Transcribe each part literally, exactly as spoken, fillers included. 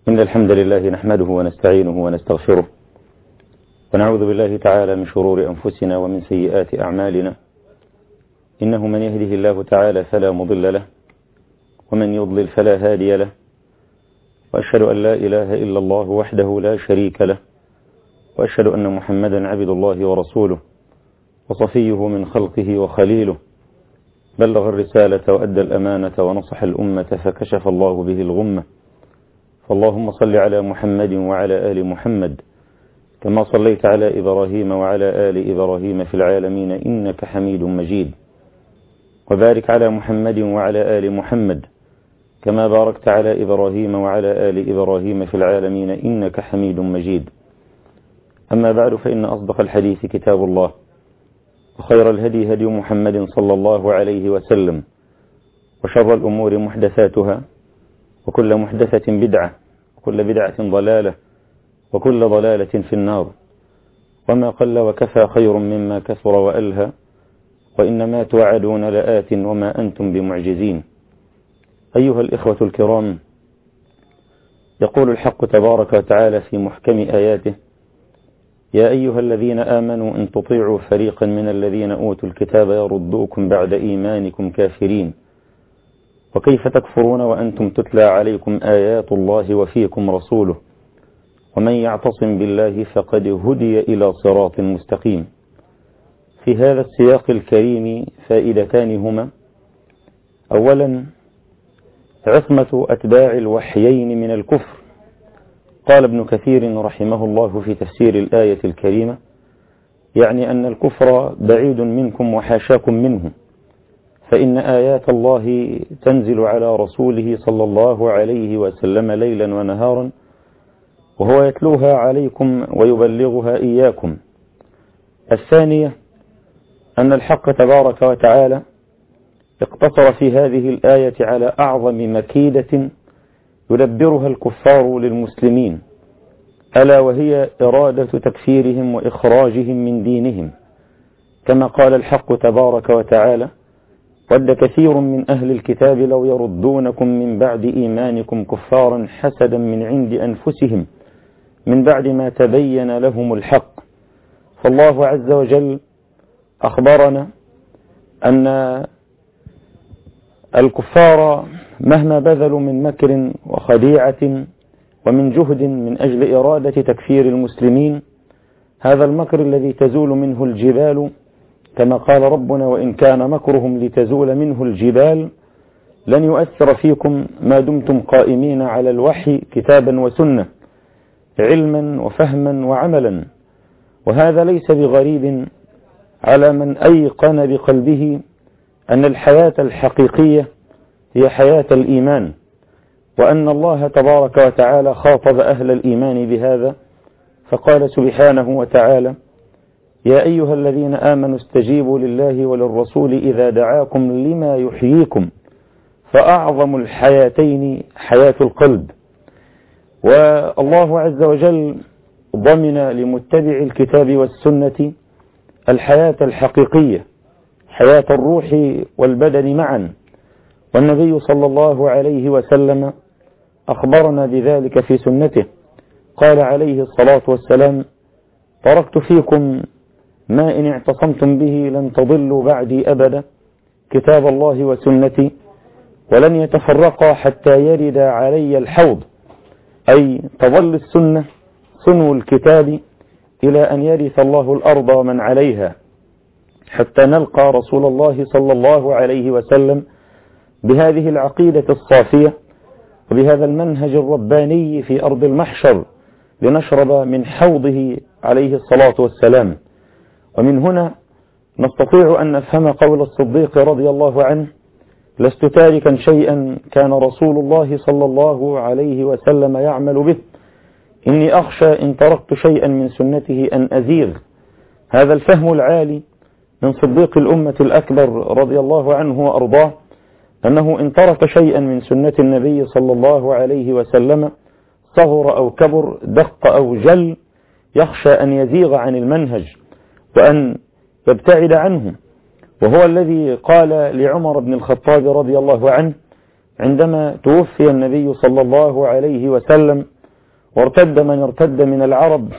إن الحمد لله نحمده ونستعينه ونستغفره ونعوذ بالله تعالى من شرور أنفسنا ومن سيئات أعمالنا، إنه من يهده الله تعالى فلا مضل له ومن يضلل فلا هادي له، وأشهد أن لا إله إلا الله وحده لا شريك له، وأشهد أن محمدا عبد الله ورسوله وصفيه من خلقه وخليله، بلغ الرسالة وأدى الأمانة ونصح الأمة فكشف الله به الغمة. فاللهم صل على محمد وعلى آل محمد كما صليت على إبراهيم وعلى آل إبراهيم في العالمين إنك حميد مجيد، وبارك على محمد وعلى آل محمد كما باركت على إبراهيم وعلى آل إبراهيم في العالمين إنك حميد مجيد. أما بعد، فإن أصدق الحديث كتاب الله، وخير الهدي هدي محمد صلى الله عليه وسلم، وشر الأمور محدثاتها، وكل محدثة بدعة، وكل بدعة ضلالة، وكل ضلالة في النار. وما قل وكفى خير مما كثر وألهى، وإنما توعدون لآت وما أنتم بمعجزين. أيها الإخوة الكرام، يقول الحق تبارك وتعالى في محكم آياته: يا أيها الذين آمنوا إن تطيعوا فريقا من الذين أوتوا الكتاب يردوكم بعد إيمانكم كافرين، وكيف تكفرون وأنتم تتلى عليكم آيات الله وفيكم رسوله، ومن يعتصم بالله فقد هدي إلى صراط مستقيم. في هذا السياق الكريم فائدتان هما: أولا، عصمة أتباع الوحيين من الكفر. قال ابن كثير رحمه الله في تفسير الآية الكريمة: يعني أن الكفر بعيد منكم وحاشاكم منه، فإن آيات الله تنزل على رسوله صلى الله عليه وسلم ليلا ونهارا، وهو يتلوها عليكم ويبلغها إياكم. الثانية، أن الحق تبارك وتعالى اقتصر في هذه الآية على أعظم مكيدة يدبرها الكفار للمسلمين، ألا وهي إرادة تكفيرهم وإخراجهم من دينهم، كما قال الحق تبارك وتعالى: ود كثير من أهل الكتاب لو يردونكم من بعد إيمانكم كفارا حسدا من عند أنفسهم من بعد ما تبين لهم الحق. فالله عز وجل أخبرنا أن الكفار مهما بذلوا من مكر وخديعة ومن جهد من أجل إرادة تكفير المسلمين، هذا المكر الذي تزول منه الجبال، كما قال ربنا: وإن كان مكرهم لتزول منه الجبال، لن يؤثر فيكم ما دمتم قائمين على الوحي كتابا وسنة، علما وفهما وعملا. وهذا ليس بغريب على من أيقن بقلبه أن الحياة الحقيقية هي حياة الإيمان، وأن الله تبارك وتعالى خاطب أهل الإيمان بهذا، فقال سبحانه وتعالى: يا أيها الذين آمنوا استجيبوا لله وللرسول إذا دعاكم لما يحييكم، فأعظم الحياتين حياة القلب. والله عز وجل ضمن لمتبع الكتاب والسنة الحياة الحقيقية، حياة الروح والبدن معا. والنبي صلى الله عليه وسلم أخبرنا بذلك في سنته، قال عليه الصلاة والسلام: تركت فيكم ما إن اعتصمتم به لن تضلوا بعدي أبدا، كتاب الله وسنتي، ولن يتفرقا حتى يرد علي الحوض، أي تظل السنة صنو الكتاب إلى أن يرث الله الأرض ومن عليها، حتى نلقى رسول الله صلى الله عليه وسلم بهذه العقيدة الصافية وبهذا المنهج الرباني في أرض المحشر لنشرب من حوضه عليه الصلاة والسلام. ومن هنا نستطيع أن نفهم قول الصديق رضي الله عنه: لست تاركا شيئا كان رسول الله صلى الله عليه وسلم يعمل به، إني أخشى إن تركت شيئا من سنته أن أزيغ. هذا الفهم العالي من صديق الأمة الأكبر رضي الله عنه وأرضاه، أنه إن ترك شيئا من سنة النبي صلى الله عليه وسلم صغر أو كبر، دق أو جل، يخشى أن يزيغ عن المنهج وأن يبتعد عنه. وهو الذي قال لعمر بن الخطاب رضي الله عنه عندما توفي النبي صلى الله عليه وسلم وارتد من ارتد من العرب،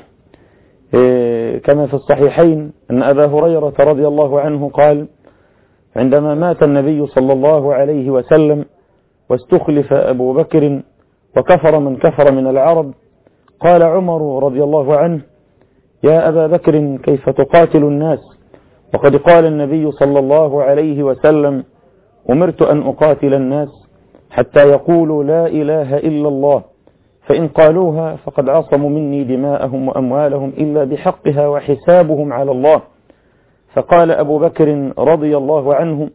كما في الصحيحين أن أبا هريرة رضي الله عنه قال عندما مات النبي صلى الله عليه وسلم واستخلف أبو بكر وكفر من كفر من العرب، قال عمر رضي الله عنه: يا أبا بكر كيف تقاتل الناس وقد قال النبي صلى الله عليه وسلم: أمرت أن أقاتل الناس حتى يقولوا لا إله إلا الله، فإن قالوها فقد عصموا مني دماءهم وأموالهم إلا بحقها وحسابهم على الله. فقال أبو بكر رضي الله عنه: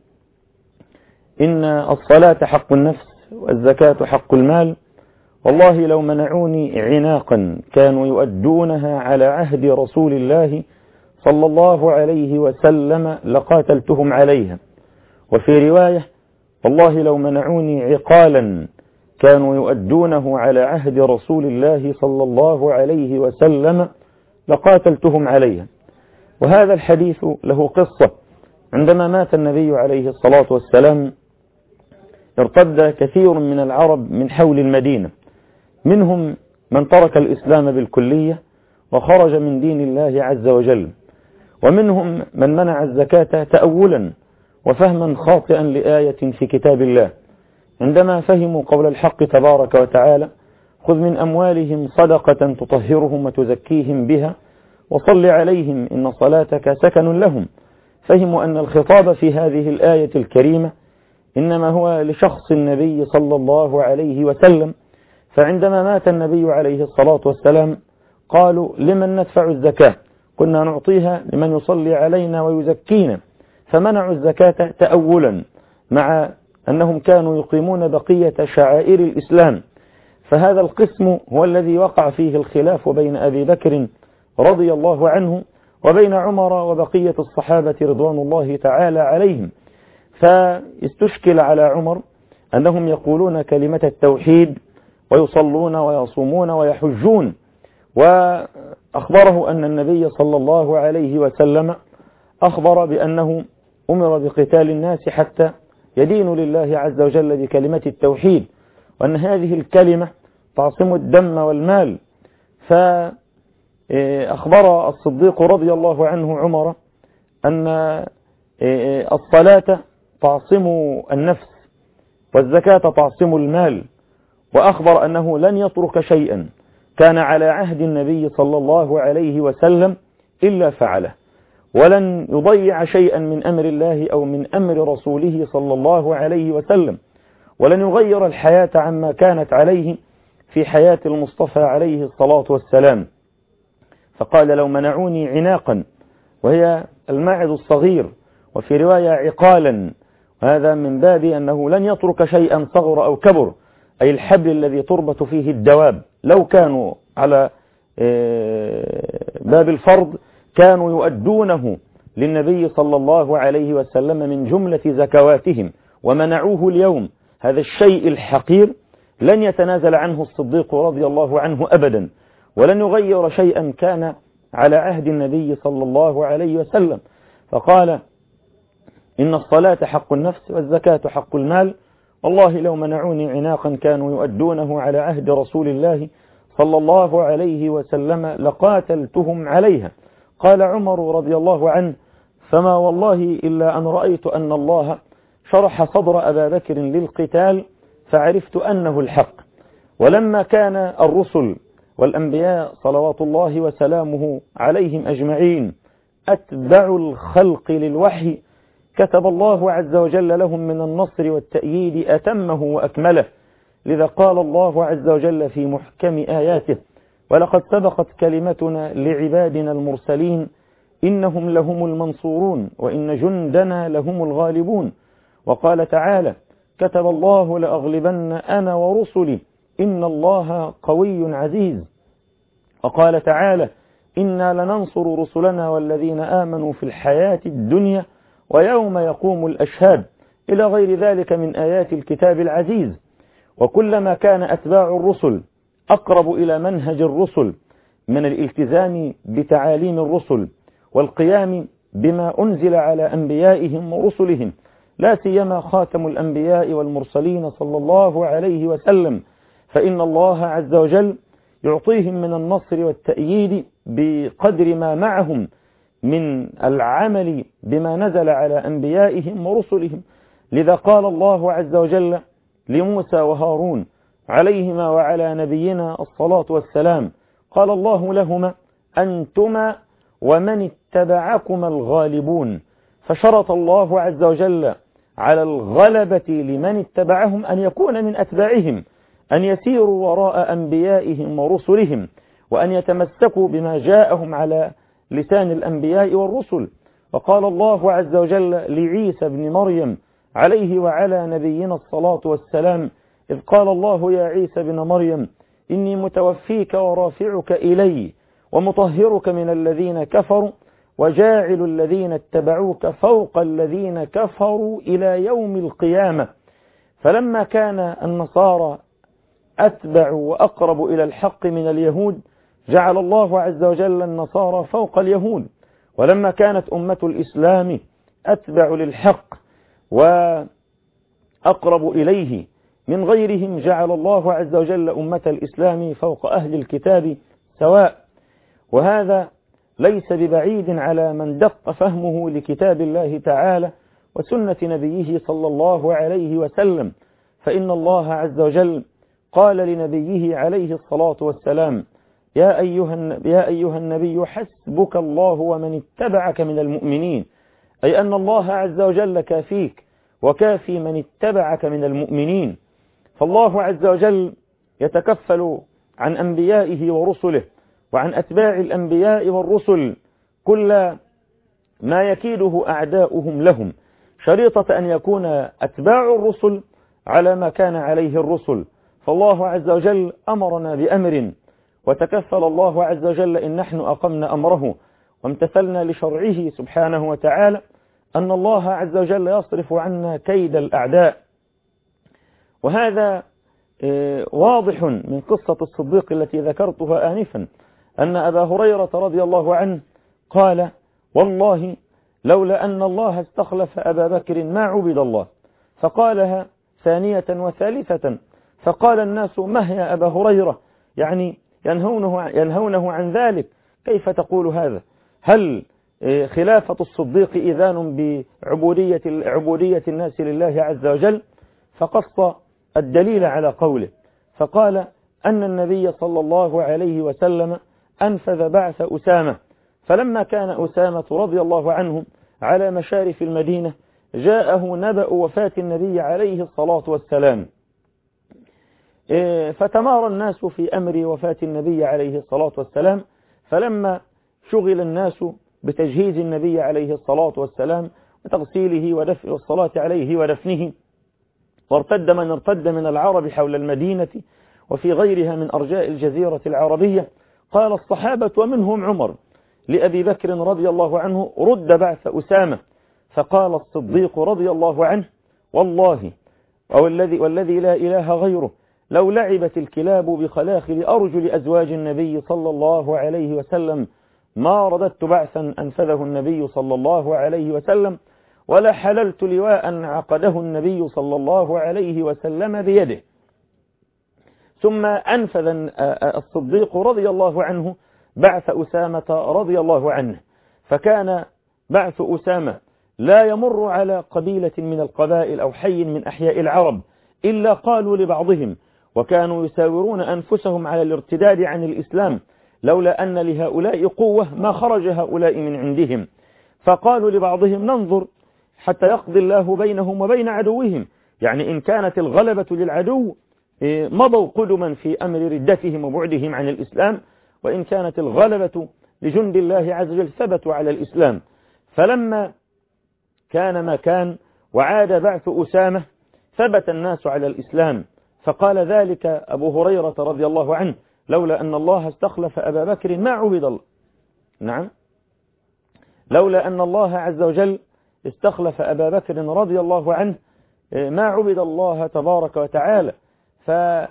إن الصلاة حق النفس والزكاة حق المال، والله لو منعوني عناقا كانوا يؤدونها على عهد رسول الله صلى الله عليه وسلم لقاتلتهم عليها. وفي رواية: والله لو منعوني عقالا كانوا يؤدونه على عهد رسول الله صلى الله عليه وسلم لقاتلتهم عليها. وهذا الحديث له قصة. عندما مات النبي عليه الصلاة والسلام ارتد كثير من العرب من حول المدينة، منهم من ترك الإسلام بالكلية وخرج من دين الله عز وجل، ومنهم من منع الزكاة تأولا وفهما خاطئا لآية في كتاب الله، عندما فهموا قول الحق تبارك وتعالى: خذ من أموالهم صدقة تطهرهم وتزكيهم بها وصل عليهم إن صلاتك سكن لهم. فهموا أن الخطاب في هذه الآية الكريمة إنما هو لشخص النبي صلى الله عليه وسلم. فعندما مات النبي عليه الصلاة والسلام قالوا: لمن ندفع الزكاة؟ كنا نعطيها لمن يصلي علينا ويزكينا. فمنعوا الزكاة تأولا، مع أنهم كانوا يقيمون بقية شعائر الإسلام. فهذا القسم هو الذي وقع فيه الخلاف بين أبي بكر رضي الله عنه وبين عمر وبقية الصحابة رضوان الله تعالى عليهم. فاستشكل على عمر أنهم يقولون كلمة التوحيد ويصلون ويصومون ويحجون، وأخبره أن النبي صلى الله عليه وسلم أخبر بأنه أمر بقتال الناس حتى يدين لله عز وجل بكلمة التوحيد، وأن هذه الكلمة تعصم الدم والمال. فأخبر الصديق رضي الله عنه عمر أن الصلاة تعصم النفس والزكاة تعصم المال، وأخبر أنه لن يترك شيئا كان على عهد النبي صلى الله عليه وسلم إلا فعله، ولن يضيع شيئا من أمر الله أو من أمر رسوله صلى الله عليه وسلم، ولن يغير الحياة عما كانت عليه في حياة المصطفى عليه الصلاة والسلام. فقال: لو منعوني عناقا، وهي الماعز الصغير، وفي رواية عقالا، وهذا من باب أنه لن يترك شيئا صغر أو كبر، أي الحبل الذي تربط فيه الدواب، لو كانوا على باب الفرض كانوا يؤدونه للنبي صلى الله عليه وسلم من جملة زكواتهم، ومنعوه اليوم. هذا الشيء الحقير لن يتنازل عنه الصديق رضي الله عنه أبدا، ولن يغير شيئا كان على عهد النبي صلى الله عليه وسلم. فقال: إن الصلاة حق النفس والزكاة حق المال، والله لو منعوني عناقا كانوا يؤدونه على عهد رسول الله صلى الله عليه وسلم لقاتلتهم عليها. قال عمر رضي الله عنه: فما والله إلا أن رأيت أن الله شرح صدر أبا بكر للقتال فعرفت أنه الحق. ولما كان الرسل والأنبياء صلوات الله وسلامه عليهم أجمعين أتبع الخلق للوحي، كتب الله عز وجل لهم من النصر والتأييد أتمه وأكمله. لذا قال الله عز وجل في محكم آياته: ولقد سبقت كلمتنا لعبادنا المرسلين إنهم لهم المنصورون وإن جندنا لهم الغالبون. وقال تعالى: كتب الله لأغلبن أنا ورسلي إن الله قوي عزيز. وقال تعالى: إنا لننصر رسلنا والذين آمنوا في الحياة الدنيا ويوم يقوم الأشهاد، إلى غير ذلك من آيات الكتاب العزيز. وكلما كان أتباع الرسل أقرب إلى منهج الرسل من الالتزام بتعاليم الرسل والقيام بما أنزل على أنبيائهم ورسلهم، لا سيما خاتم الأنبياء والمرسلين صلى الله عليه وسلم، فإن الله عز وجل يعطيهم من النصر والتأييد بقدر ما معهم من العمل بما نزل على أنبيائهم ورسلهم. لذا قال الله عز وجل لموسى وهارون عليهما وعلى نبينا الصلاة والسلام، قال الله لهما أنتما ومن اتبعكما الغالبون. فشرط الله عز وجل على الغلبة لمن اتبعهم أن يكون من أتباعهم، أن يسيروا وراء أنبيائهم ورسلهم، وأن يتمسكوا بما جاءهم على لسان الأنبياء والرسل. وقال الله عز وجل لعيسى بن مريم عليه وعلى نبينا الصلاة والسلام إذ قال الله يا عيسى بن مريم إني متوفيك ورافعك إلي ومطهرك من الذين كفروا وجاعل الذين اتبعوك فوق الذين كفروا إلى يوم القيامة. فلما كان النصارى أتبع وأقرب إلى الحق من اليهود جعل الله عز وجل النصارى فوق اليهود، ولما كانت أمة الإسلام أتبع للحق وأقرب إليه من غيرهم جعل الله عز وجل أمة الإسلام فوق أهل الكتاب سواء. وهذا ليس ببعيد على من دق فهمه لكتاب الله تعالى وسنة نبيه صلى الله عليه وسلم، فإن الله عز وجل قال لنبيه عليه الصلاة والسلام يا أيها, يا أيها النبي حسبك الله ومن اتبعك من المؤمنين، أي أن الله عز وجل كافيك وكافي من اتبعك من المؤمنين. فالله عز وجل يتكفل عن أنبيائه ورسله وعن أتباع الأنبياء والرسل كل ما يكيده أعداؤهم لهم، شريطة أن يكون أتباع الرسل على ما كان عليه الرسل. فالله عز وجل أمرنا بأمر وتكفل الله عز وجل إن نحن أقمنا أمره وامتثلنا لشرعه سبحانه وتعالى أن الله عز وجل يصرف عنا كيد الأعداء. وهذا واضح من قصة الصديق التي ذكرتها آنفا، أن أبا هريرة رضي الله عنه قال والله لولا أن الله استخلف أبا بكر ما عبد الله، فقالها ثانية وثالثة، فقال الناس ما هي أبا هريرة، يعني ينهونه, ينهونه عن ذلك، كيف تقول هذا؟ هل خلافة الصديق إذان بعبودية عبودية الناس لله عز وجل؟ فقص الدليل على قوله فقال أن النبي صلى الله عليه وسلم أنفذ بعث أسامة، فلما كان أسامة رضي الله عنه على مشارف المدينة جاءه نبأ وفاة النبي عليه الصلاة والسلام، فتمارى الناس في أمر وفاة النبي عليه الصلاة والسلام. فلما شغل الناس بتجهيز النبي عليه الصلاة والسلام وتغسيله ودفء الصلاة عليه ودفنه، وارتد من ارتد من العرب حول المدينة وفي غيرها من أرجاء الجزيرة العربية، قال الصحابة ومنهم عمر لأبي بكر رضي الله عنه رد بعث أسامة، فقال الصديق رضي الله عنه والله والذي, والذي لا إله غيره لو لعبت الكلاب بخلاخل أرجل أزواج النبي صلى الله عليه وسلم ما رددت بعثا أنفذه النبي صلى الله عليه وسلم ولا حللت لواء عقده النبي صلى الله عليه وسلم بيده. ثم أنفذ الصديق رضي الله عنه بعث أسامة رضي الله عنه، فكان بعث أسامة لا يمر على قبيلة من القبائل أو حي من أحياء العرب إلا قالوا لبعضهم، وكانوا يساورون أنفسهم على الارتداد عن الإسلام لولا أن لهؤلاء قوة ما خرج هؤلاء من عندهم، فقالوا لبعضهم ننظر حتى يقضي الله بينهم وبين عدوهم، يعني إن كانت الغلبة للعدو مضوا قدما في أمر ردتهم وبعدهم عن الإسلام، وإن كانت الغلبة لجند الله عز وجل ثبتوا على الإسلام. فلما كان ما كان وعاد بعث أسامة ثبت الناس على الإسلام، فقال ذلك أبو هريرة رضي الله عنه لولا أن الله استخلف أبا بكر ما عبد الله. نعم، لولا أن الله عز وجل استخلف أبا بكر رضي الله عنه ما عبد الله تبارك وتعالى. فهذا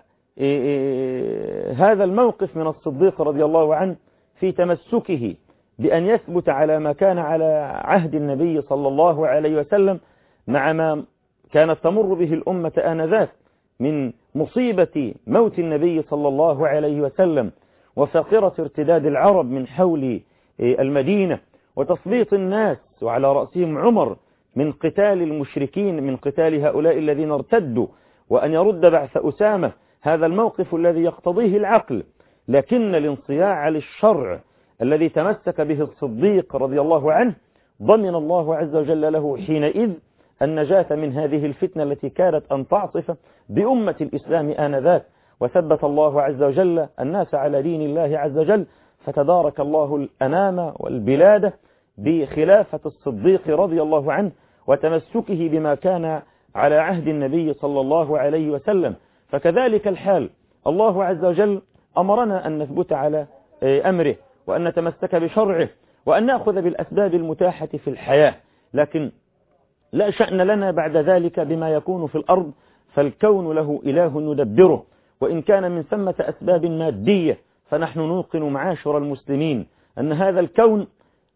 الموقف من الصديق رضي الله عنه في تمسكه بأن يثبت على ما كان على عهد النبي صلى الله عليه وسلم مع ما كانت تمر به الأمة آنذاك من مصيبة موت النبي صلى الله عليه وسلم وفاقرة ارتداد العرب من حول المدينة وتسليط الناس وعلى رأسهم عمر من قتال المشركين، من قتال هؤلاء الذين ارتدوا، وأن يرد بعث أسامة، هذا الموقف الذي يقتضيه العقل. لكن الانصياع للشرع الذي تمسك به الصديق رضي الله عنه ضمن الله عز وجل له حينئذ النجاة من هذه الفتنة التي كانت أن تعصف بأمة الإسلام آنذاك، وثبت الله عز وجل الناس على دين الله عز وجل، فتدارك الله الأنام والبلاد بخلافة الصديق رضي الله عنه وتمسكه بما كان على عهد النبي صلى الله عليه وسلم. فكذلك الحال، الله عز وجل أمرنا أن نثبت على أمره وأن نتمسك بشرعه وأن نأخذ بالأسباب المتاحة في الحياة، لكن لا شأن لنا بعد ذلك بما يكون في الأرض، فالكون له إله يدبره، وإن كان من ثمة أسباب مادية فنحن نوقن معاشر المسلمين أن هذا الكون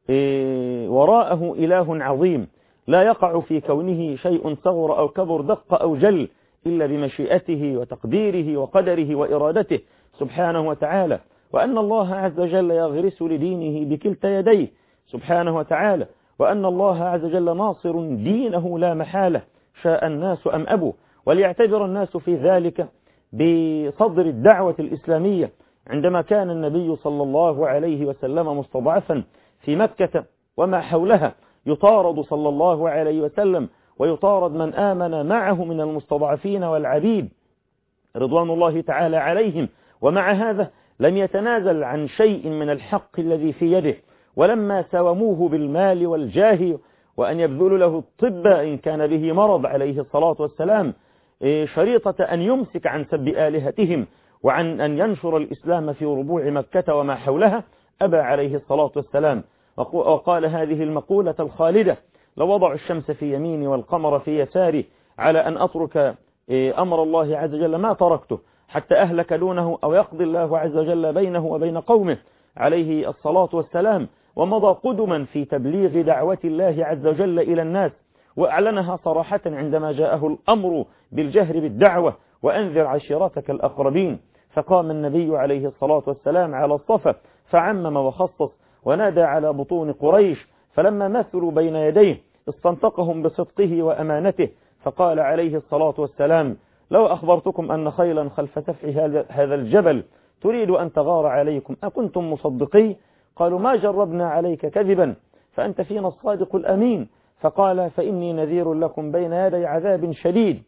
وراءه إله عظيم لا يقع في كونه شيء صغر أو كبر، دق أو جل، إلا بمشيئته وتقديره وقدره وإرادته سبحانه وتعالى، وأن الله عز وجل يغرس لدينه بكلتا يديه سبحانه وتعالى، وأن الله عز وجل ناصر دينه لا محالة شاء الناس أم أبوا. وليعتبر الناس في ذلك بصدر الدعوة الإسلامية عندما كان النبي صلى الله عليه وسلم مستضعفا في مكة وما حولها، يطارد صلى الله عليه وسلم ويطارد من آمن معه من المستضعفين والعبيد رضوان الله تعالى عليهم، ومع هذا لم يتنازل عن شيء من الحق الذي في يده، ولما ساوموه بالمال والجاه وأن يبذلوا له الطب إن كان به مرض عليه الصلاة والسلام، شريطة أن يمسك عن سب آلهتهم وعن أن ينشر الإسلام في ربوع مكة وما حولها، أبى عليه الصلاة والسلام، وقال هذه المقولة الخالدة: لو وضعوا الشمس في يميني والقمر في يساري على أن أترك أمر الله عز وجل ما تركته حتى أهلك دونه أو يقضي الله عز وجل بينه وبين قومه عليه الصلاة والسلام. ومضى قدما في تبليغ دعوة الله عز وجل إلى الناس، وأعلنها صراحة عندما جاءه الأمر بالجهر بالدعوة: وأنذر عشيرتك الأقربين. فقام النبي عليه الصلاة والسلام على الصفا فعمم وخصص ونادى على بطون قريش، فلما مثلوا بين يديه استنطقهم بصدقه وأمانته، فقال عليه الصلاة والسلام: لو أخبرتكم أن خيلا خلف سفح هذا الجبل تريد أن تغار عليكم أكنتم مصدقي؟ قالوا: ما جربنا عليك كذبا فأنت فينا الصادق الأمين. فقال: فإني نذير لكم بين يدي عذاب شديد.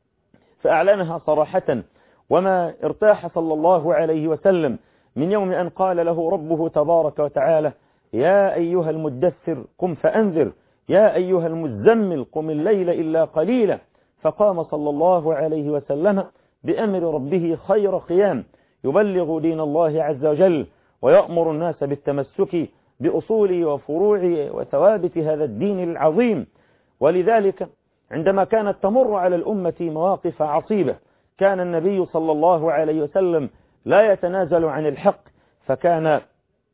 فأعلنها صراحة، وما ارتاح صلى الله عليه وسلم من يوم أن قال له ربه تبارك وتعالى: يا أيها المدثر قم فأنذر، يا أيها المزمل قم الليل إلا قليلا. فقام صلى الله عليه وسلم بأمر ربه خير قيام، يبلغ دين الله عز وجل ويأمر الناس بالتمسك بأصول وفروع وثوابت هذا الدين العظيم. ولذلك عندما كانت تمر على الأمة مواقف عصيبة كان النبي صلى الله عليه وسلم لا يتنازل عن الحق، فكان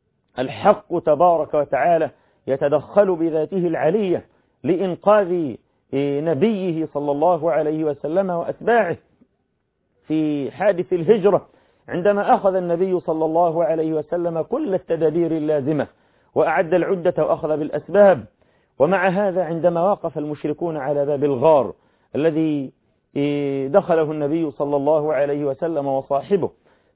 الحق تبارك وتعالى يتدخل بذاته العلية لإنقاذ نبيه صلى الله عليه وسلم وأتباعه. في حادث الهجرة عندما أخذ النبي صلى الله عليه وسلم كل التدابير اللازمة وأعد العدة وأخذ بالأسباب، ومع هذا عندما وقف المشركون على باب الغار الذي دخله النبي صلى الله عليه وسلم وصاحبه،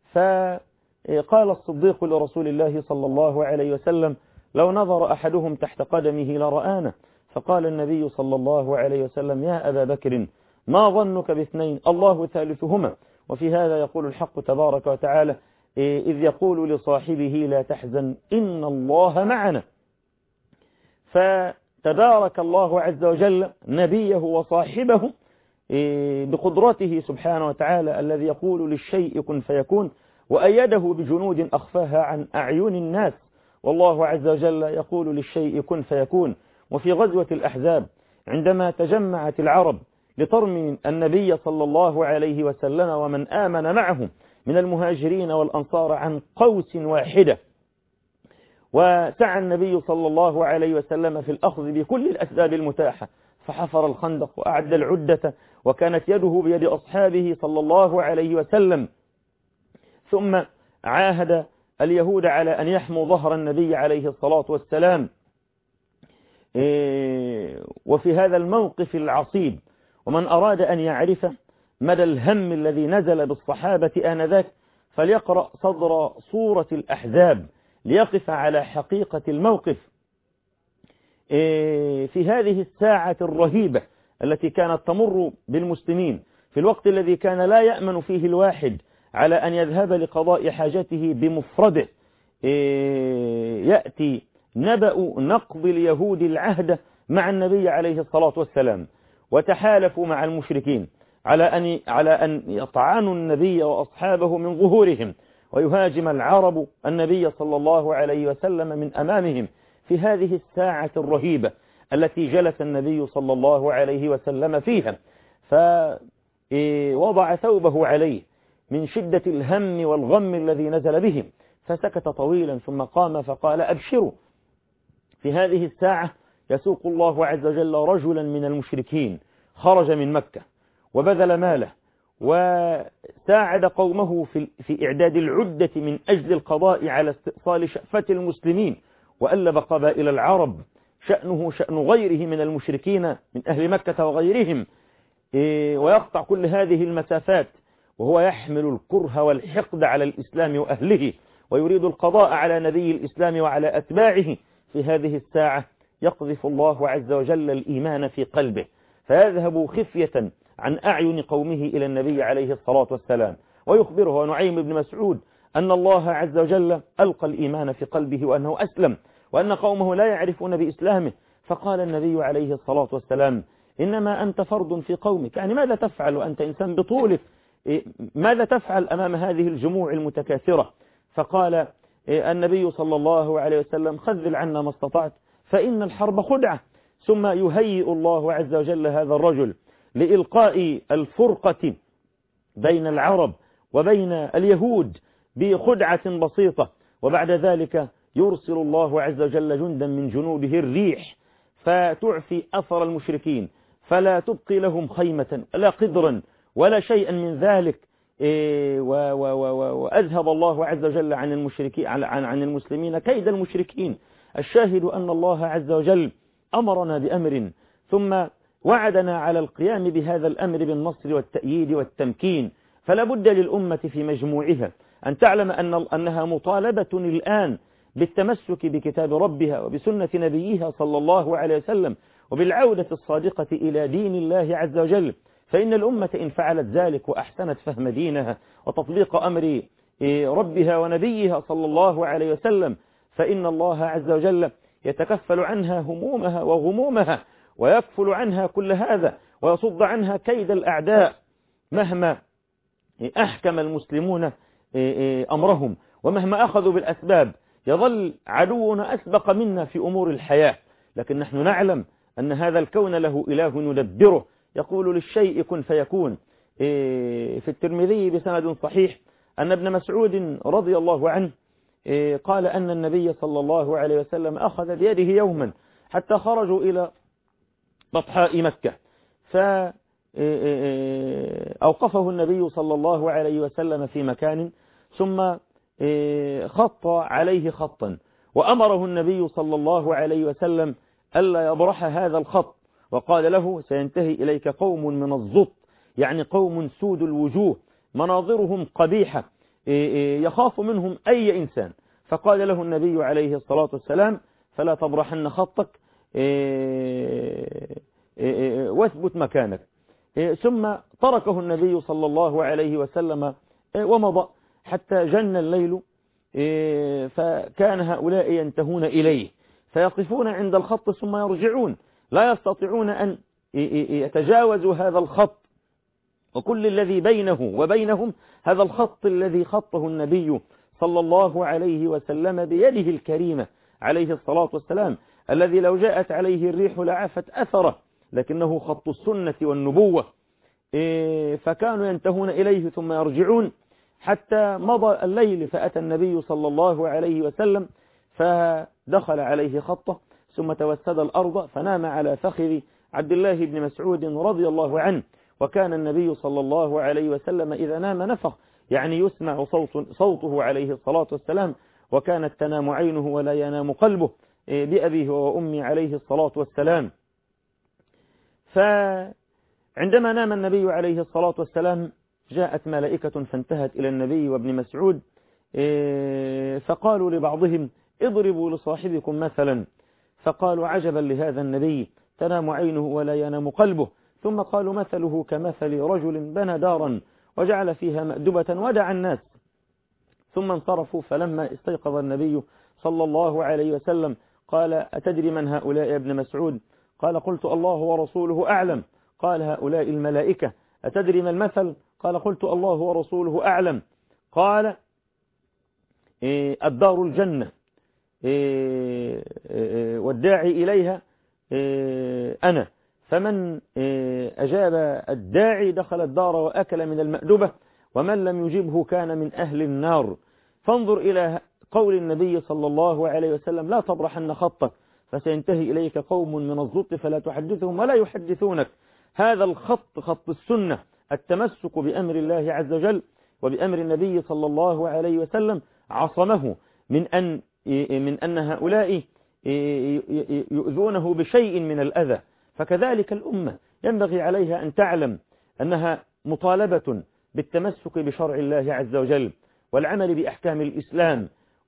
فقال الصديق لرسول الله صلى الله عليه وسلم: لو نظر أحدهم تحت قدمه لرآنا. فقال النبي صلى الله عليه وسلم: يا أبا بكر ما ظنك باثنين الله ثالثهما. وفي هذا يقول الحق تبارك وتعالى إذ يقول لصاحبه لا تحزن إن الله معنا. فتبارك الله عز وجل نبيه وصاحبه بقدرته سبحانه وتعالى الذي يقول للشيء كن فيكون، وأيده بجنود أخفاها عن أعين الناس، والله عز وجل يقول للشيء كن فيكون. وفي غزوة الأحزاب عندما تجمعت العرب لترمي النبي صلى الله عليه وسلم ومن آمن معه من المهاجرين والأنصار عن قوس واحدة، وسعى النبي صلى الله عليه وسلم في الأخذ بكل الأسباب المتاحة، فحفر الخندق وأعد العدة، وكانت يده بيد أصحابه صلى الله عليه وسلم. ثم عاهد اليهود على أن يحموا ظهر النبي عليه الصلاة والسلام. وفي هذا الموقف العصيب ومن أراد أن يعرف مدى الهم الذي نزل بالصحابة آنذاك فليقرأ صدر سورة الأحزاب ليقف على حقيقة الموقف. في هذه الساعة الرهيبة التي كانت تمر بالمسلمين في الوقت الذي كان لا يأمن فيه الواحد على أن يذهب لقضاء حاجته بمفرده، يأتي نبأ نقض اليهود العهد مع النبي عليه الصلاة والسلام، وتحالفوا مع المشركين على أن على أن يطعنوا النبي وأصحابه من ظهورهم، ويهاجم العرب النبي صلى الله عليه وسلم من أمامهم في هذه الساعة الرهيبة التي جلس النبي صلى الله عليه وسلم فيها، فوضع ثوبه عليه من شدة الهم والغم الذي نزل بهم، فسكت طويلا ثم قام فقال: أبشروا، في هذه الساعة يسوق الله عز وجل رجلا من المشركين خرج من مكة وبذل ماله وساعد قومه في في إعداد العدة من أجل القضاء على استئصال شأفة المسلمين، وألب قبائل العرب شأنه شأن غيره من المشركين من أهل مكة وغيرهم، ويقطع كل هذه المسافات وهو يحمل الكره والحقد على الإسلام وأهله ويريد القضاء على نبي الإسلام وعلى أتباعه. في هذه الساعة يقذف الله عز وجل الإيمان في قلبه فيذهب خفية عن أعين قومه إلى النبي عليه الصلاة والسلام، ويخبره نعيم بن مسعود أن الله عز وجل ألقى الإيمان في قلبه وأنه أسلم وأن قومه لا يعرفون بإسلامه. فقال النبي عليه الصلاة والسلام: إنما أنت فرد في قومك، يعني ماذا تفعل وأنت إنسان بطولك، ماذا تفعل أمام هذه الجموع المتكاثرة؟ فقال النبي صلى الله عليه وسلم: خذل عنا ما استطعت فإن الحرب خدعة. ثم يهيئ الله عز وجل هذا الرجل لإلقاء الفرقة بين العرب وبين اليهود بخدعة بسيطة، وبعد ذلك يرسل الله عز وجل جندا من جنوده الريح فتعفي أثر المشركين فلا تبقي لهم خيمة لا قدرا ولا شيئا من ذلك، وأذهب الله عز وجل عن المشركين عن عن المسلمين كيد المشركين. الشاهد أن الله عز وجل أمرنا بأمر ثم وعدنا على القيام بهذا الأمر بالنصر والتأييد والتمكين، فلا بد للأمة في مجموعها أن تعلم أن أنها مطالبة الآن بالتمسك بكتاب ربها وبسنة نبيها صلى الله عليه وسلم وبالعودة الصادقة إلى دين الله عز وجل، فإن الأمة إن فعلت ذلك وأحسنت فهم دينها وتطبيق أمر ربها ونبيها صلى الله عليه وسلم فإن الله عز وجل يتكفل عنها همومها وغمومها ويكفل عنها كل هذا ويصد عنها كيد الأعداء مهما أحكم المسلمون أمرهم ومهما أخذوا بالأسباب. يظل عدونا أسبق منا في أمور الحياة، لكن نحن نعلم أن هذا الكون له إله ندبره يقول للشيء كن فيكون. في الترمذي بسند صحيح أن ابن مسعود رضي الله عنه قال أن النبي صلى الله عليه وسلم أخذ بيده يوما حتى خرجوا إلى بطحاء مكة فأوقفه النبي صلى الله عليه وسلم في مكان ثم خط عليه خطا وأمره النبي صلى الله عليه وسلم ألا يبرح هذا الخط، وقال له: سينتهي إليك قوم من الزط، يعني قوم سود الوجوه مناظرهم قبيحة يخاف منهم أي إنسان. فقال له النبي عليه الصلاة والسلام: فلا تبرحن خطك واثبت مكانك. ثم تركه النبي صلى الله عليه وسلم ومضى حتى جن الليل، فكان هؤلاء ينتهون إليه فيقفون عند الخط ثم يرجعون، لا يستطيعون أن يتجاوزوا هذا الخط، وكل الذي بينه وبينهم هذا الخط الذي خطه النبي صلى الله عليه وسلم بيده الكريمة عليه الصلاة والسلام، الذي لو جاءت عليه الريح لعفت أثره، لكنه خط السنة والنبوة. فكانوا ينتهون إليه ثم يرجعون حتى مضى الليل، فأتى النبي صلى الله عليه وسلم فدخل عليه خطه ثم توسد الأرض فنام على فخذ عبد الله بن مسعود رضي الله عنه. وكان النبي صلى الله عليه وسلم إذا نام نفخ، يعني يسمع صوت صوته عليه الصلاة والسلام وكانت تنام عينه ولا ينام قلبه بأبيه وأمي عليه الصلاة والسلام. فعندما نام النبي عليه الصلاة والسلام جاءت ملائكة فانتهت إلى النبي وابن مسعود فقالوا لبعضهم اضربوا لصاحبكم مثلا، فقالوا عجبا لهذا النبي تنام عينه ولا ينام قلبه. ثم قالوا مثله كمثل رجل بنى دارا وجعل فيها مأدبة ودعا الناس، ثم انصرفوا. فلما استيقظ النبي صلى الله عليه وسلم قال أتدري من هؤلاء يا ابن مسعود؟ قال قلت الله ورسوله أعلم. قال هؤلاء الملائكة. أتدري ما المثل؟ قال قلت الله ورسوله أعلم. قال إيه الدار الجنة إيه إيه والداعي إليها إيه أنا، فمن إيه أجاب الداعي دخل الدار وأكل من المأدبة، ومن لم يجبه كان من أهل النار. فانظر إلى قول النبي صلى الله عليه وسلم لا تبرحن خطك فسينتهي إليك قوم من الزط فلا تحدثهم ولا يحدثونك. هذا الخط خط السنة، التمسك بأمر الله عز وجل وبأمر النبي صلى الله عليه وسلم عصمه من أن من أن هؤلاء يؤذونه بشيء من الأذى. فكذلك الأمة ينبغي عليها أن تعلم أنها مطالبة بالتمسك بشرع الله عز وجل والعمل بأحكام الإسلام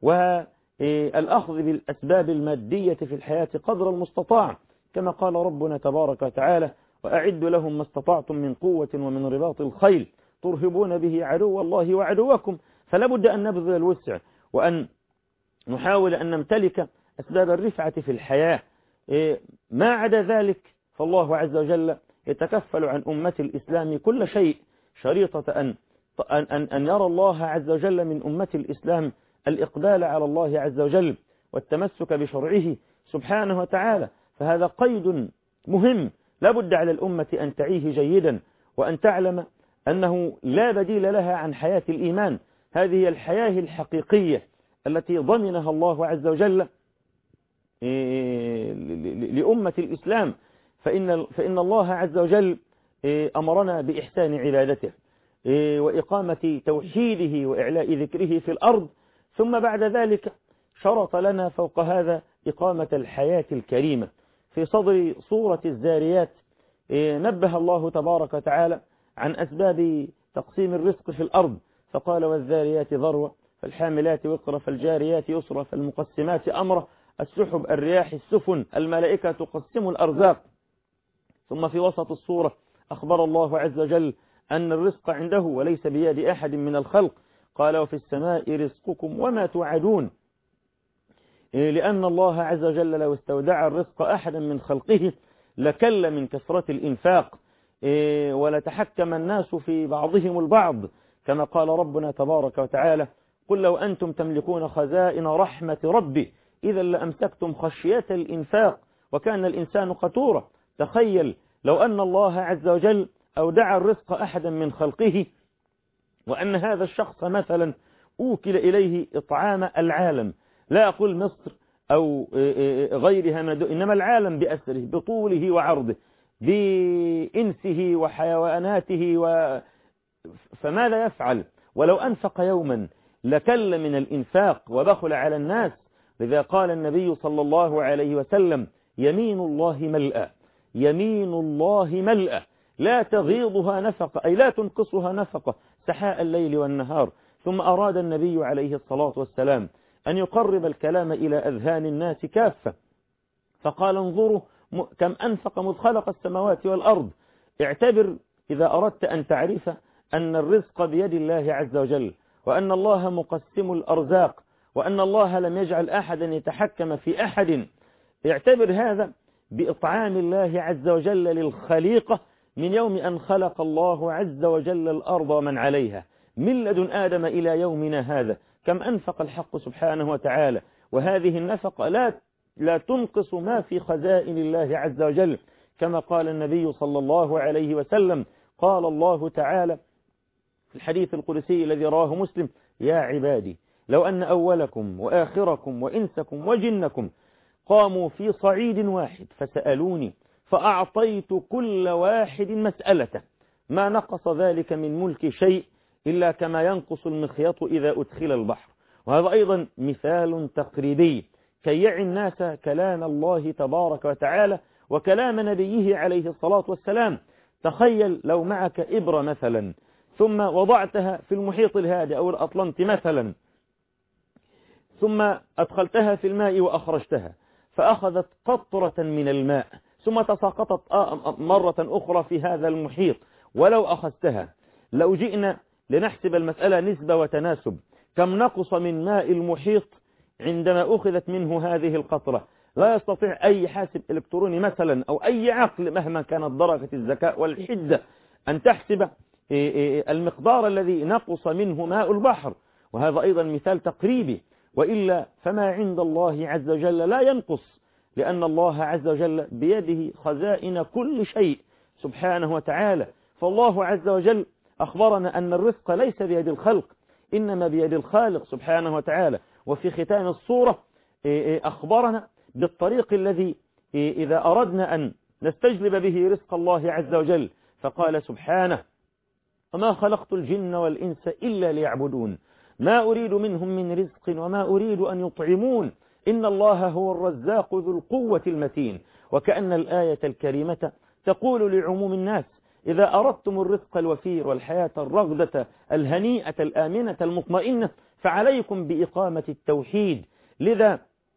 والأخذ بالأسباب المادية في الحياة قدر المستطاع، كما قال ربنا تبارك وتعالى وأعدوا لهم ما استطعتم من قوة ومن رباط الخيل ترهبون به عدو الله وعدوكم. فلا بد أن نبذل الوسع وأن نحاول أن نمتلك أسباب الرفعة في الحياة. ما عدا ذلك فالله عز وجل يتكفل عن أمة الإسلام كل شيء، شريطة أن أن أن يرى الله عز وجل من أمة الإسلام الإقبال على الله عز وجل والتمسك بشرعه سبحانه وتعالى. فهذا قيد مهم لا بد على الأمة أن تعيه جيدا، وأن تعلم أنه لا بديل لها عن حياة الإيمان. هذه هي الحياة الحقيقية التي ضمنها الله عز وجل لأمة الإسلام. فإن, فإن الله عز وجل أمرنا بإحسان عبادته وإقامة توحيده وإعلاء ذكره في الأرض، ثم بعد ذلك شرط لنا فوق هذا إقامة الحياة الكريمة. في صدر سورة الزاريات نبه الله تبارك وتعالى عن أسباب تقسيم الرزق في الأرض، فقال والذاريات ذروة فالحاملات وقرا فالجاريات يسرا فالمقسمات أمرا السحب الرياح السفن الملائكة تقسم الأرزاق. ثم في وسط السورة أخبر الله عز وجل أن الرزق عنده وليس بيد أحد من الخلق، قال وفي السماء رزقكم وما توعدون، لأن الله عز وجل لو استودع الرزق أحدا من خلقه لكل من كثرة الإنفاق ولتحكم الناس في بعضهم البعض، كما قال ربنا تبارك وتعالى قل لو أنتم تملكون خزائن رحمة ربي إذا لأمسكتم خشية الإنفاق وكان الإنسان قتورا. تخيل لو أن الله عز وجل أودع الرزق أحدا من خلقه، وأن هذا الشخص مثلا أوكل إليه إطعام العالم، لا أقول مصر أو غيرها من الدول، إنما العالم بأسره بطوله وعرضه بإنسه وحيواناته و... فماذا يفعل؟ ولو أنفق يوما لكل من الإنفاق وبخل على الناس. لذا قال النبي صلى الله عليه وسلم يمين الله ملأى، يمين الله ملأى لا تغيضها نفقة، أي لا تنقصها نفقة سحاء الليل والنهار. ثم أراد النبي عليه الصلاة والسلام أن يقرب الكلام إلى أذهان الناس كافة، فقال انظروا كم أنفق مذ خلق السماوات والأرض. اعتبر إذا أردت أن تعرف أن الرزق بيد الله عز وجل، وأن الله مقسم الأرزاق، وأن الله لم يجعل أحدا يتحكم في أحد. اعتبر هذا بإطعام الله عز وجل للخليقة من يوم أن خلق الله عز وجل الأرض ومن عليها من لدن آدم إلى يومنا هذا، كم أنفق الحق سبحانه وتعالى. وهذه النفقة لا لا تنقص ما في خزائن الله عز وجل، كما قال النبي صلى الله عليه وسلم قال الله تعالى في الحديث القدسي الذي رواه مسلم يا عبادي لو أن أولكم وآخركم وإنسكم وجنكم قاموا في صعيد واحد فسألوني فأعطيت كل واحد مسألته ما نقص ذلك من ملك شيء إلا كما ينقص المخيط إذا أدخل البحر وهذا أيضا مثال تقريبي كي يعي الناس كلام الله تبارك وتعالى وكلام نبيه عليه الصلاة والسلام. تخيل لو معك إبرة مثلا ثم وضعتها في المحيط الهادئ أو الأطلنطي مثلا، ثم أدخلتها في الماء وأخرجتها فأخذت قطرة من الماء ثم تساقطت مرة أخرى في هذا المحيط، ولو أخذتها لو جئنا لنحسب المسألة نسبة وتناسب كم نقص من ماء المحيط عندما أخذت منه هذه القطرة، لا يستطيع أي حاسب إلكتروني مثلا أو أي عقل مهما كانت درجة الذكاء والحدة أن تحسب المقدار الذي نقص منه ماء البحر. وهذا أيضا مثال تقريبي، وإلا فما عند الله عز وجل لا ينقص، لأن الله عز وجل بيده خزائن كل شيء سبحانه وتعالى. فالله عز وجل أخبرنا أن الرزق ليس بيد الخلق إنما بيد الخالق سبحانه وتعالى. وفي ختام الصورة أخبرنا بالطريق الذي إذا أردنا أن نستجلب به رزق الله عز وجل، فقال سبحانه: وما خلقت الجن والإنس إلا ليعبدون ما أريد منهم من رزق وما أريد أن يطعمون إن الله هو الرزاق ذو القوة المتين. وكأن الآية الكريمة تقول لعموم الناس: إذا أردتم الرزق الوفير والحياة الرغدة الهنيئة الآمنة المطمئنة فعليكم بإقامة التوحيد. لذا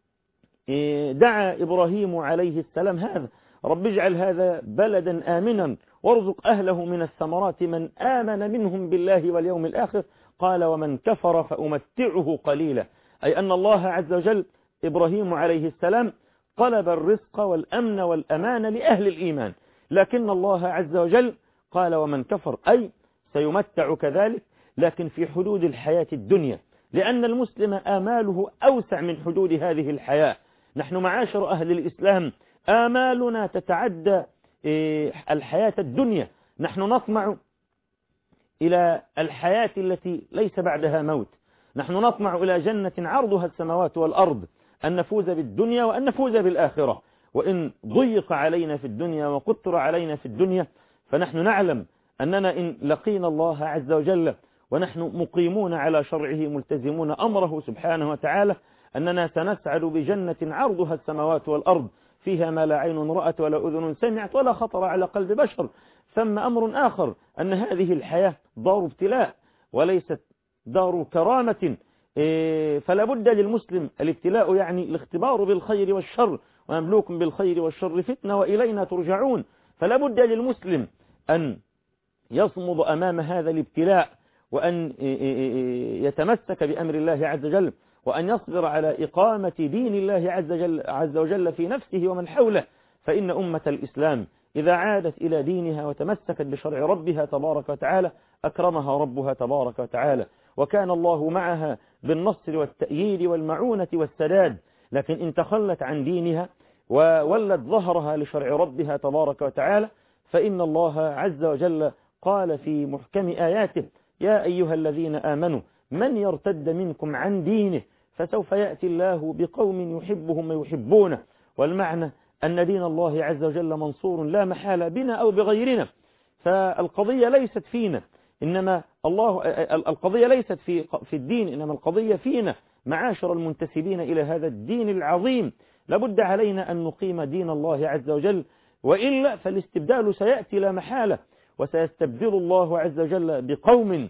دعا إبراهيم عليه السلام هذا: رب اجعل هذا بلدا آمنا وارزق أهله من الثمرات من آمن منهم بالله واليوم الآخر قال ومن كفر فأمتعه قليلا. أي أن الله عز وجل إبراهيم عليه السلام طلب الرزق والأمن والأمان لأهل الإيمان، لكن الله عز وجل قال ومن كفر أي سيمتع كذلك لكن في حدود الحياة الدنيا، لأن المسلم آماله أوسع من حدود هذه الحياة. نحن معاشر أهل الإسلام آمالنا تتعدى الحياة الدنيا، نحن نطمع إلى الحياة التي ليس بعدها موت، نحن نطمع إلى جنة عرضها السماوات والأرض، أن نفوز بالدنيا وأن نفوز بالآخرة. وإن ضيق علينا في الدنيا وقطر علينا في الدنيا فنحن نعلم أننا إن لقينا الله عز وجل ونحن مقيمون على شرعه ملتزمون أمره سبحانه وتعالى أننا سنسعد بجنة عرضها السماوات والأرض فيها ما لا عين رأت ولا أذن سمعت ولا خطر على قلب بشر. ثم أمر آخر أن هذه الحياة دار ابتلاء وليست دار كرامة، فلا بد للمسلم الابتلاء يعني الاختبار بالخير والشر ومبلوكم بالخير والشر فتنة وإلينا ترجعون. فلا بد للمسلم أن يصمد أمام هذا الابتلاء وأن يتمسك بأمر الله عز وجل وأن يصبر على إقامة دين الله عز وجل, عز وجل في نفسه ومن حوله. فإن أمة الإسلام إذا عادت إلى دينها وتمسكت بشرع ربها تبارك وتعالى أكرمها ربها تبارك وتعالى، وكان الله معها بالنصر والتأييد والمعونة والسداد. لكن إن تخلت عن دينها وولت ظهرها لشرع ربها تبارك وتعالى فإن الله عز وجل قال في محكم آياته: يا أيها الذين آمنوا من يرتد منكم عن دينه فسوف يأتي الله بقوم يحبهم ويحبونه. والمعنى أن دين الله عز وجل منصور لا محالة بنا أو بغيرنا. فالقضية ليست فينا إنما الله القضية ليست في في الدين إنما القضية فينا معاشر المنتسبين إلى هذا الدين العظيم. لابد علينا أن نقيم دين الله عز وجل، وإلا فالاستبدال سيأتي لا محالة، وسيستبدل الله عز وجل بقوم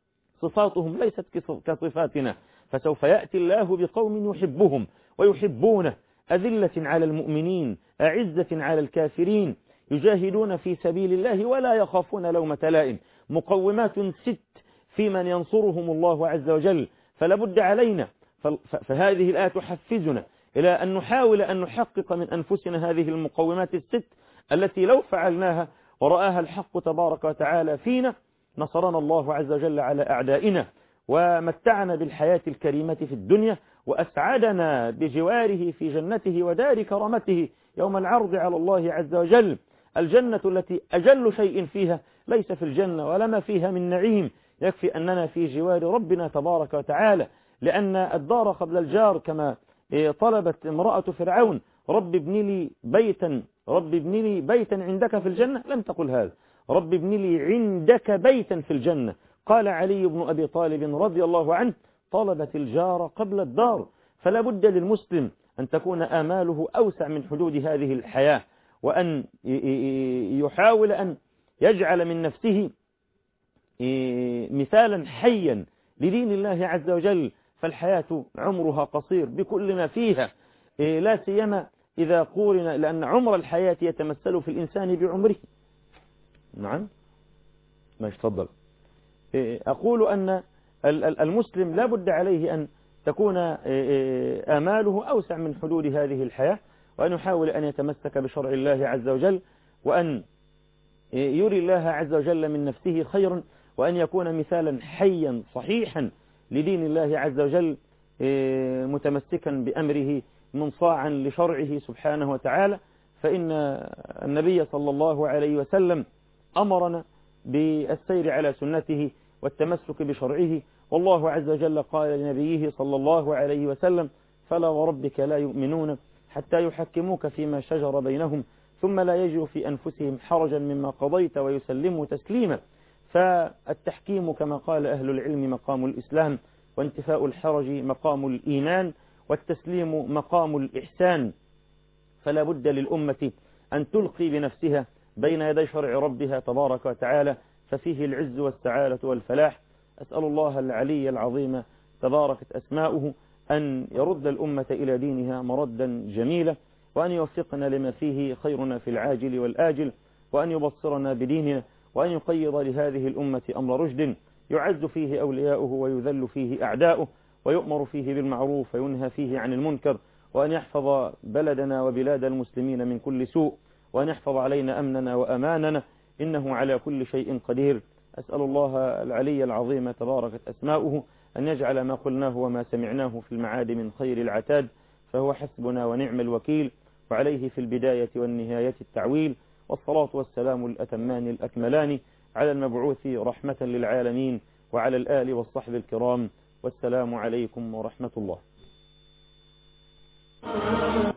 صفاتهم ليست كصفاتنا. فسوف يأتي الله بقوم يحبهم ويحبونه أذلة على المؤمنين أعزة على الكافرين يجاهدون في سبيل الله ولا يخافون لومة لائم. مقومات ست في من ينصرهم الله عز وجل. فلابد علينا فهذه الآية تحفزنا إلى أن نحاول أن نحقق من أنفسنا هذه المقومات الست التي لو فعلناها ورآها الحق تبارك وتعالى فينا نصرنا الله عز وجل على أعدائنا ومتعنا بالحياة الكريمة في الدنيا وأسعدنا بجواره في جنته ودار كرامته يوم العرض على الله عز وجل. الجنة التي أجل شيء فيها ليس في الجنة ولا ما فيها من نعيم، يكفي أننا في جوار ربنا تبارك وتعالى. لأن الدار قبل الجار كما طلبت امرأة فرعون: رب ابن لي بيتا رب ابن لي بيتا عندك في الجنة، لم تقل هذا، رب ابن لي عندك بيتا في الجنة. قال علي بن أبي طالب رضي الله عنه: طلبت الجار قبل الدار. فلا بد للمسلم أن تكون آماله أوسع من حدود هذه الحياة، وأن يحاول أن يجعل من نفسه مثالا حيا لدين الله عز وجل. فالحياة عمرها قصير بكل ما فيها، لا سيما إذا قورن، لأن عمر الحياة يتمثل في الإنسان بعمره. نعم، ما يتفضل. أقول أن المسلم لا بد عليه أن تكون آماله أوسع من حدود هذه الحياة، وأن يحاول أن يتمسك بشرع الله عز وجل، وأن يري الله عز وجل من نفسه خيرا، وأن يكون مثالا حيا صحيحا لدين الله عز وجل، متمسكا بأمره منصاعا لشرعه سبحانه وتعالى. فإن النبي صلى الله عليه وسلم أمرنا بالسير على سنته والتمسك بشرعه، والله عز وجل قال لنبيه صلى الله عليه وسلم: فلا وربك لا يؤمنون حتى يحكموك فيما شجر بينهم ثم لا يجدوا في أنفسهم حرجا مما قضيت ويسلموا تسليما. فالتحكيم كما قال أهل العلم مقام الإسلام، وانتفاء الحرج مقام الإيمان، والتسليم مقام الإحسان. فلا بد للأمة أن تلقي بنفسها بين يدي شرع ربها تبارك وتعالى، ففيه العز والسعادة والفلاح. أسأل الله العلي العظيم تباركت أسماؤه أن يرد الأمة إلى دينها مردا جميلا، وأن يوفقنا لما فيه خيرنا في العاجل والآجل، وأن يبصرنا بديننا، وأن يقيض لهذه الأمة أمر رشد يعز فيه أولياؤه ويذل فيه أعداؤه، ويؤمر فيه بالمعروف وينهى فيه عن المنكر، وأن يحفظ بلدنا وبلاد المسلمين من كل سوء، وأن يحفظ علينا أمننا وأماننا، إنه على كل شيء قدير. أسأل الله العلي العظيم تباركت أسماؤه أن يجعل ما قلناه وما سمعناه في المعاد من خير العتاد، فهو حسبنا ونعم الوكيل، وعليه في البداية والنهاية التعويل. والصلاة والسلام الأتمان الأكملان على المبعوث رحمة للعالمين، وعلى الآل والصحب الكرام، والسلام عليكم ورحمة الله.